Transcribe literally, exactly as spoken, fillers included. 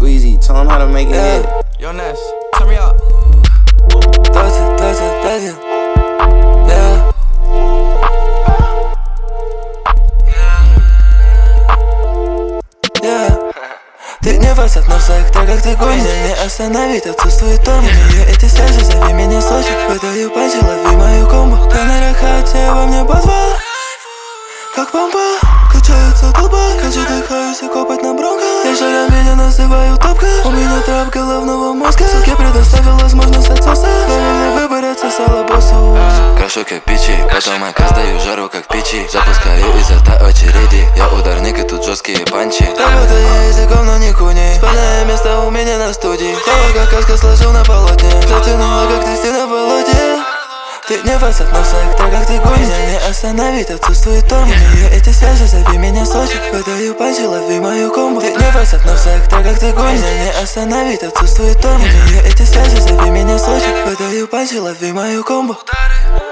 Squeezy, tell him how to make it yeah. hit. Yo, Ness, turn me up. двадцать, двадцать один, yeah. Yeah. Ты не высот, но в своих треках ты гонишь. Меня не остановить, отсутствует тон. У нее эти связи, зови меня Сочи. Выдаю панчи, лови мою комбу. Я на рахате, во мне подвал. Как помпа, качается толпа. Хочу дыхаюсь и копать на бронко. Я шагом меня называю топка. У меня трап головного мозга. Суки предоставил возможность отсоса. Правильный выбор отсосала босса. Крашу как пичи, потом ока сдаю жару как печи. Запускаю изо рта очереди. Я ударник и тут жесткие панчи. Работаю языком, но не куни. Спальное место у меня на студии. Тело как каска сложил на полотне. Затянула как Кристина в болоте. Ты не высот, но в своих треках ты гонишь. Меня не остановить, отсутствует тон. У нее эти связи, зови меня Сочи. Выдаю панчи, лови мою комбу. Ты не высот, но в своих треках ты гонишь. Меня не остановить, отсутствует тон. У нее эти связи, зови меня Сочи. Выдаю панчи, лови мою комбу.